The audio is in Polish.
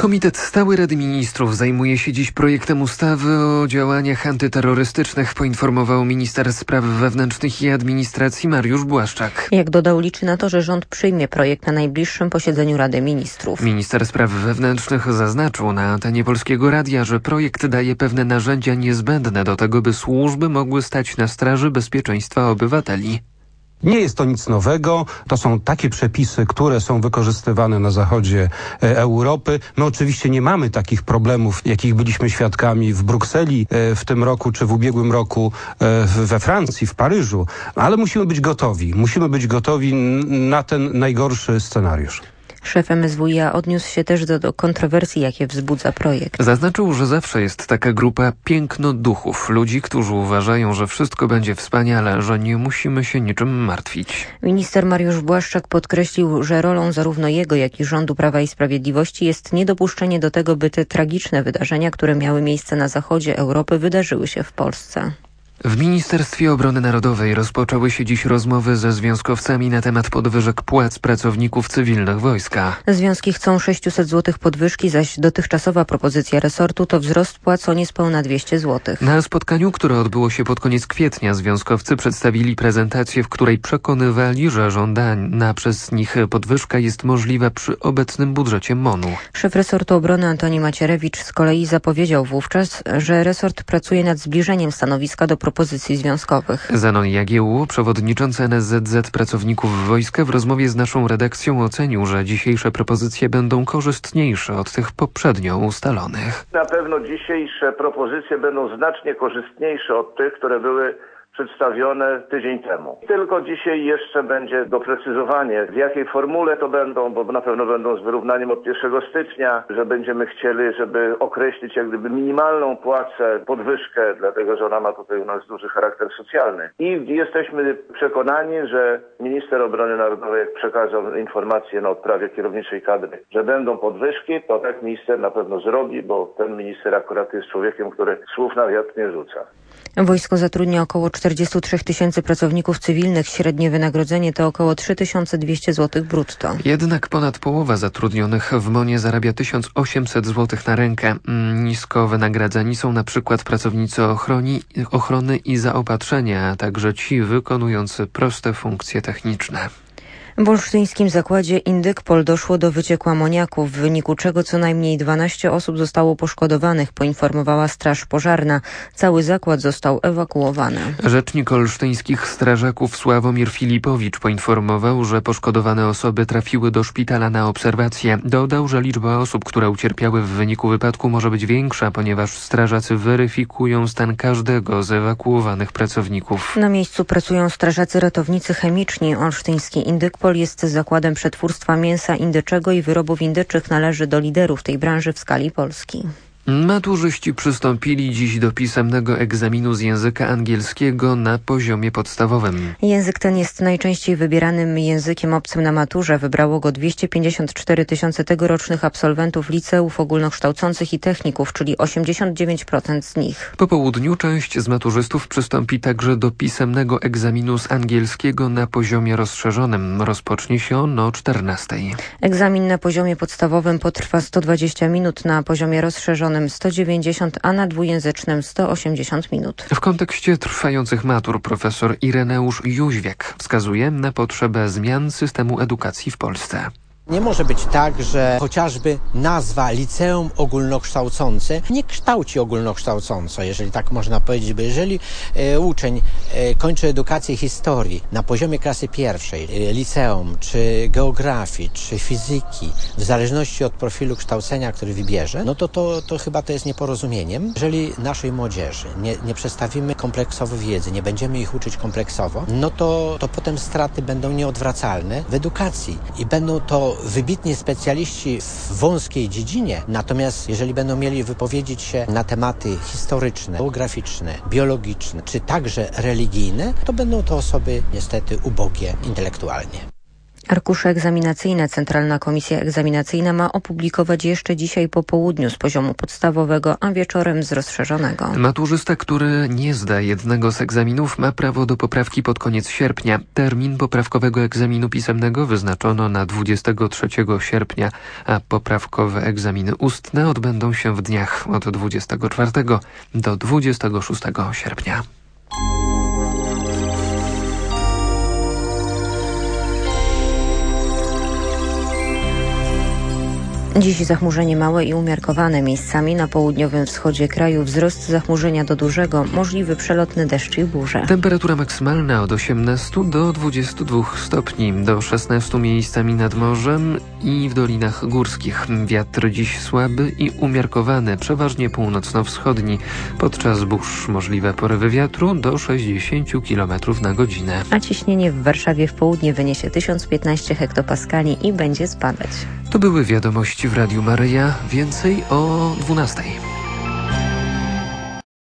Komitet Stały Rady Ministrów zajmuje się dziś projektem ustawy o działaniach antyterrorystycznych, poinformował minister spraw wewnętrznych i administracji Mariusz Błaszczak. Jak dodał, liczy na to, że rząd przyjmie projekt na najbliższym posiedzeniu Rady Ministrów. Minister spraw wewnętrznych zaznaczył na antenie Polskiego Radia, że projekt daje pewne narzędzia niezbędne do tego, by służby mogły stać na straży bezpieczeństwa obywateli. Nie jest to nic nowego, to są takie przepisy, które są wykorzystywane na zachodzie Europy. My oczywiście nie mamy takich problemów, jakich byliśmy świadkami w Brukseli w tym roku, czy w ubiegłym roku we Francji, w Paryżu, ale musimy być gotowi na ten najgorszy scenariusz. Szef MSWiA odniósł się też do kontrowersji, jakie wzbudza projekt. Zaznaczył, że zawsze jest taka grupa pięknoduchów, ludzi, którzy uważają, że wszystko będzie wspaniale, że nie musimy się niczym martwić. Minister Mariusz Błaszczak podkreślił, że rolą zarówno jego, jak i rządu Prawa i Sprawiedliwości jest niedopuszczenie do tego, by te tragiczne wydarzenia, które miały miejsce na zachodzie Europy, wydarzyły się w Polsce. W Ministerstwie Obrony Narodowej rozpoczęły się dziś rozmowy ze związkowcami na temat podwyżek płac pracowników cywilnych wojska. Związki chcą 600 zł podwyżki, zaś dotychczasowa propozycja resortu to wzrost płac o niespełna 200 zł. Na spotkaniu, które odbyło się pod koniec kwietnia, związkowcy przedstawili prezentację, w której przekonywali, że żądana przez nich podwyżka jest możliwa przy obecnym budżecie MON-u. Szef resortu obrony Antoni Macierewicz z kolei zapowiedział wówczas, że resort pracuje nad zbliżeniem stanowiska do propozycji związkowych. Zenon Jagiełło, przewodniczący NSZZ Pracowników Wojska, w rozmowie z naszą redakcją ocenił, że dzisiejsze propozycje będą korzystniejsze od tych poprzednio ustalonych. Na pewno dzisiejsze propozycje będą znacznie korzystniejsze od tych, które były przedstawione tydzień temu. Tylko dzisiaj jeszcze będzie doprecyzowanie, w jakiej formule to będą, bo na pewno będą z wyrównaniem od 1 stycznia, że będziemy chcieli, żeby określić jak gdyby minimalną płacę, podwyżkę, dlatego że ona ma tutaj u nas duży charakter socjalny. I jesteśmy przekonani, że minister obrony narodowej, jak przekazał informację na odprawie kierowniczej kadry, że będą podwyżki, to tak minister na pewno zrobi, bo ten minister akurat jest człowiekiem, który słów na wiatr nie rzuca. Wojsko zatrudnia około 43 000 pracowników cywilnych. Średnie wynagrodzenie to około 3200 zł brutto. Jednak ponad połowa zatrudnionych w MON-ie zarabia 1800 zł na rękę. Nisko wynagradzani są na przykład pracownicy ochrony i zaopatrzenia, a także ci wykonujący proste funkcje techniczne. W olsztyńskim zakładzie Indykpol doszło do wycieku amoniaku, w wyniku czego co najmniej 12 osób zostało poszkodowanych, poinformowała Straż Pożarna. Cały zakład został ewakuowany. Rzecznik olsztyńskich strażaków Sławomir Filipowicz poinformował, że poszkodowane osoby trafiły do szpitala na obserwację. Dodał, że liczba osób, które ucierpiały w wyniku wypadku, może być większa, ponieważ strażacy weryfikują stan każdego z ewakuowanych pracowników. Na miejscu pracują strażacy ratownicy chemiczni. Olsztyński Indykpol jest zakładem przetwórstwa mięsa indyczego i wyrobów indyczych. Należy do liderów tej branży w skali Polski. Maturzyści przystąpili dziś do pisemnego egzaminu z języka angielskiego na poziomie podstawowym. Język ten jest najczęściej wybieranym językiem obcym na maturze. Wybrało go 254 000 tegorocznych absolwentów liceów ogólnokształcących i techników, czyli 89% z nich. Po południu część z maturzystów przystąpi także do pisemnego egzaminu z angielskiego na poziomie rozszerzonym. Rozpocznie się on o 14:00. Egzamin na poziomie podstawowym potrwa 120 minut, na poziomie rozszerzonym 190, a na dwujęzycznym 180 minut. W kontekście trwających matur profesor Ireneusz Jóźwiak wskazuje na potrzebę zmian systemu edukacji w Polsce. Nie może być tak, że chociażby nazwa liceum ogólnokształcące nie kształci ogólnokształcąco, jeżeli tak można powiedzieć, bo jeżeli uczeń kończy edukację historii na poziomie klasy pierwszej, liceum, czy geografii, czy fizyki, w zależności od profilu kształcenia, który wybierze, no to chyba to jest nieporozumieniem. Jeżeli naszej młodzieży nie przedstawimy kompleksowo wiedzy, nie będziemy ich uczyć kompleksowo, no to potem straty będą nieodwracalne w edukacji i będą to wybitni specjaliści w wąskiej dziedzinie, natomiast jeżeli będą mieli wypowiedzieć się na tematy historyczne, geograficzne, biologiczne, czy także religijne, to będą to osoby niestety ubogie intelektualnie. Arkusze egzaminacyjne Centralna Komisja Egzaminacyjna ma opublikować jeszcze dzisiaj po południu z poziomu podstawowego, a wieczorem z rozszerzonego. Maturzysta, który nie zda jednego z egzaminów, ma prawo do poprawki pod koniec sierpnia. Termin poprawkowego egzaminu pisemnego wyznaczono na 23 sierpnia, a poprawkowe egzaminy ustne odbędą się w dniach od 24 do 26 sierpnia. Dziś zachmurzenie małe i umiarkowane, miejscami na południowym wschodzie kraju wzrost zachmurzenia do dużego, możliwy przelotny deszcz i burze. Temperatura maksymalna od 18 do 22 stopni, do 16 miejscami nad morzem i w dolinach górskich. Wiatr dziś słaby i umiarkowany, przeważnie północno-wschodni. Podczas burz możliwe porywy wiatru do 60 km na godzinę. A ciśnienie w Warszawie w południe wyniesie 1015 hektopaskali i będzie spadać. To były wiadomości w Radiu Maryja. Więcej o 12.